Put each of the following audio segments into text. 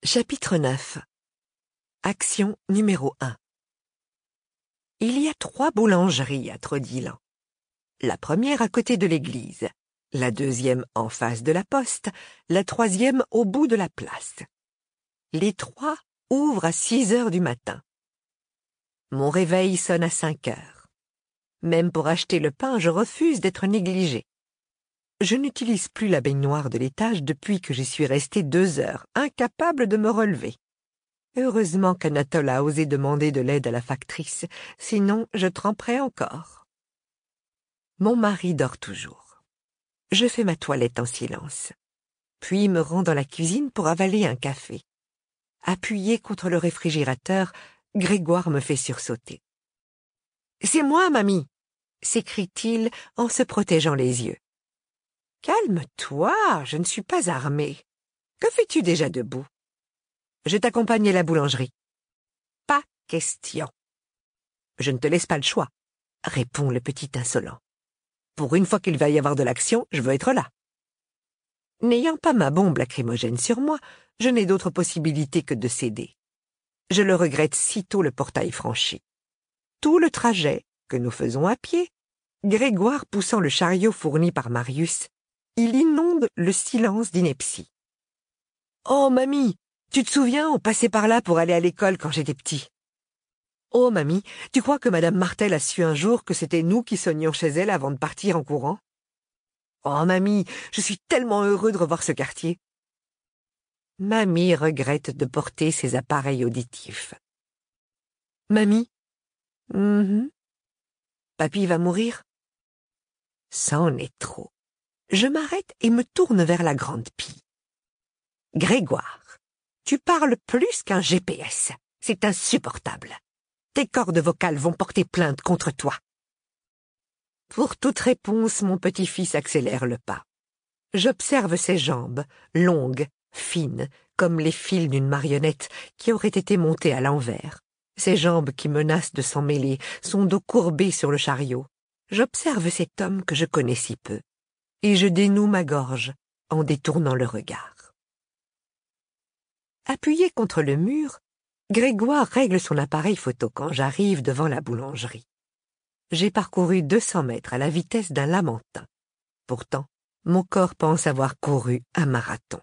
Chapitre 9. Action numéro 1. Il y a 3 boulangeries à Trodillan. La première à côté de l'église, la deuxième en face de la poste, la troisième au bout de la place. Les 3 ouvrent à 6 heures du matin. Mon réveil sonne à 5 heures. Même pour acheter le pain, je refuse d'être négligée. Je n'utilise plus la baignoire de l'étage depuis que j'y suis restée 2 heures, incapable de me relever. Heureusement qu'Anatole a osé demander de l'aide à la factrice, sinon je tremperais encore. Mon mari dort toujours. Je fais ma toilette en silence, puis me rends dans la cuisine pour avaler un café. Appuyé contre le réfrigérateur, Grégoire me fait sursauter. « C'est moi, mamie !» s'écrie-t-il en se protégeant les yeux. « Calme-toi, je ne suis pas armée. Que fais-tu déjà debout ? Je t'accompagne à la boulangerie. »« Pas question. »« Je ne te laisse pas le choix, » répond le petit insolent. « Pour une fois qu'il va y avoir de l'action, je veux être là. » N'ayant pas ma bombe lacrymogène sur moi, je n'ai d'autre possibilité que de céder. Je le regrette sitôt le portail franchi. Tout le trajet, que nous faisons à pied, Grégoire poussant le chariot fourni par Marius, il inonde le silence d'ineptie. « Oh, mamie, tu te souviens, on passait par là pour aller à l'école quand j'étais petit. Oh, mamie, tu crois que Madame Martel a su un jour que c'était nous qui sonnions chez elle avant de partir en courant? Oh, mamie, je suis tellement heureux de revoir ce quartier. » Mamie regrette de porter ses appareils auditifs. « Mamie? Papy va mourir? » C'en est trop. Je m'arrête et me tourne vers la grande Pie. « Grégoire, tu parles plus qu'un GPS. C'est insupportable. Tes cordes vocales vont porter plainte contre toi. » Pour toute réponse, mon petit-fils accélère le pas. J'observe ses jambes, longues, fines, comme les fils d'une marionnette qui aurait été montée à l'envers. Ses jambes qui menacent de s'en mêler, son dos courbé sur le chariot. J'observe cet homme que je connais si peu, et je dénoue ma gorge en détournant le regard. Appuyé contre le mur, Grégoire règle son appareil photo quand j'arrive devant la boulangerie. J'ai parcouru 200 mètres à la vitesse d'un lamentin. Pourtant, mon corps pense avoir couru un marathon.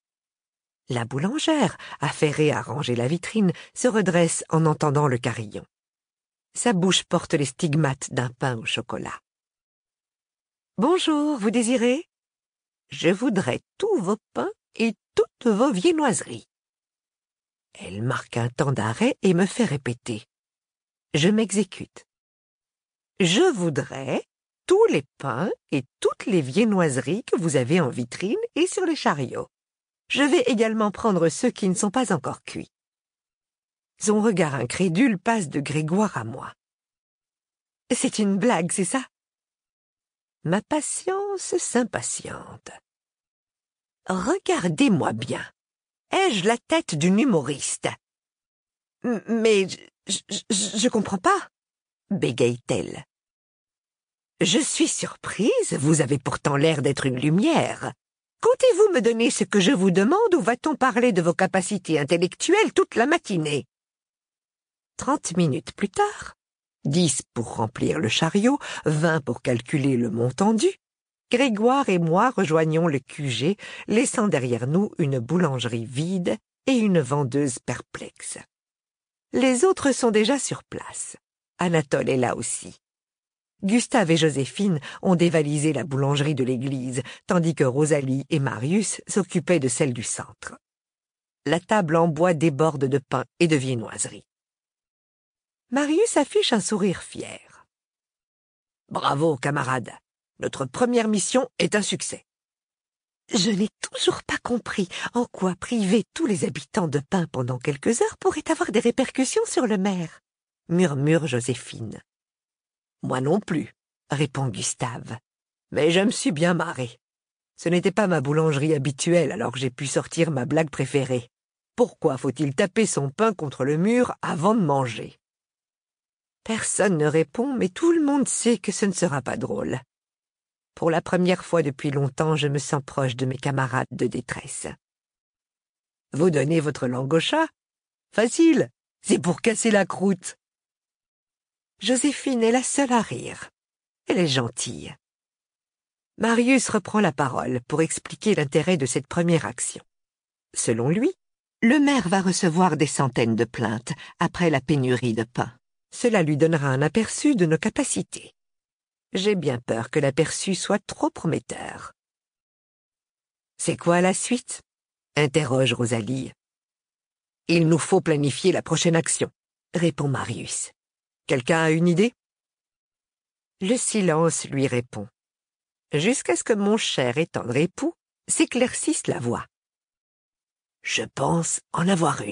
La boulangère, affairée à ranger la vitrine, se redresse en entendant le carillon. Sa bouche porte les stigmates d'un pain au chocolat. « Bonjour, vous désirez ? Je voudrais tous vos pains et toutes vos viennoiseries. » Elle marque un temps d'arrêt et me fait répéter. Je m'exécute. « Je voudrais tous les pains et toutes les viennoiseries que vous avez en vitrine et sur les chariots. Je vais également prendre ceux qui ne sont pas encore cuits. » Son regard incrédule passe de Grégoire à moi. « C'est une blague, c'est ça ? » Ma patience s'impatiente. « Regardez-moi bien. Ai-je la tête d'une humoriste ? »« Mais je comprends pas, » bégaye-t-elle. « Je suis surprise, vous avez pourtant l'air d'être une lumière. Comptez-vous me donner ce que je vous demande ou va-t-on parler de vos capacités intellectuelles toute la matinée ? » 30 minutes plus tard, 10 pour remplir le chariot, 20 pour calculer le montant dû, Grégoire et moi rejoignons le QG, laissant derrière nous une boulangerie vide et une vendeuse perplexe. Les autres sont déjà sur place. Anatole est là aussi. Gustave et Joséphine ont dévalisé la boulangerie de l'église, tandis que Rosalie et Marius s'occupaient de celle du centre. La table en bois déborde de pain et de viennoiseries. Marius affiche un sourire fier. « Bravo, camarade. Notre première mission est un succès. » Je n'ai toujours pas compris en quoi priver tous les habitants de pain pendant quelques heures pourrait avoir des répercussions sur le maire, murmure Joséphine. « Moi non plus, » répond Gustave. « Mais je me suis bien marré. Ce n'était pas ma boulangerie habituelle, alors j'ai pu sortir ma blague préférée. Pourquoi faut-il taper son pain contre le mur avant de manger ? » Personne ne répond, mais tout le monde sait que ce ne sera pas drôle. Pour la première fois depuis longtemps, je me sens proche de mes camarades de détresse. Vous donnez votre langue au chat? Facile, c'est pour casser la croûte. Joséphine est la seule à rire. Elle est gentille. Marius reprend la parole pour expliquer l'intérêt de cette première action. Selon lui, le maire va recevoir des centaines de plaintes après la pénurie de pain. Cela lui donnera un aperçu de nos capacités. J'ai bien peur que l'aperçu soit trop prometteur. « C'est quoi la suite ?» interroge Rosalie. « Il nous faut planifier la prochaine action », répond Marius. « Quelqu'un a une idée ?» Le silence lui répond, jusqu'à ce que mon cher et tendre époux s'éclaircisse la voix. « Je pense en avoir une. »